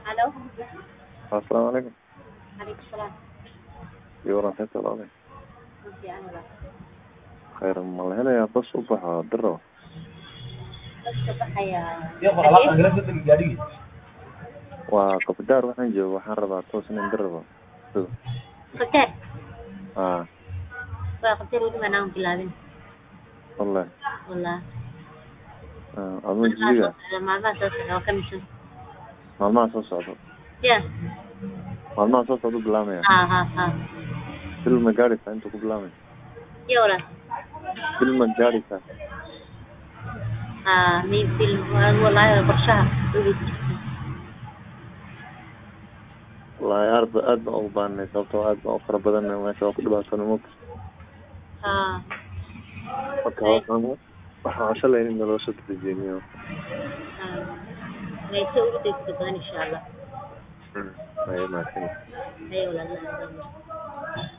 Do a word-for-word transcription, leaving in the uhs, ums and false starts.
الو السلام عليكم. عليكم السلام. يورا انت طالع كنت انا بقى خير ما هنا يا بس صبح درة بس بحيا يلا خلاص انا قلت الجاريه وقف دار waxaan joogo waxaan rabaa toos inaan diraba فكان ah فقدر ودي ما نام بلادين والله والله ah adoo jiga ما ما تصحى كم شهر maalmaha soo socdo يا maalmaha soo socdo bilaamaya ها ها ها bil ma gaaraysaa inta ku bilaamay يا ولا bil ma gaaraysaa ها مين فيلم والله برشها wallaahi aad ba aad baan ugu baahnay sababtoo aad baan u fara badannahay meesha waa ku dhibaatoonay moogta ها marka waxaan waxaan shalay in naloo soo dedejiyo ها ليس ولدي ان شاء الله ay maashin ايوه لا لا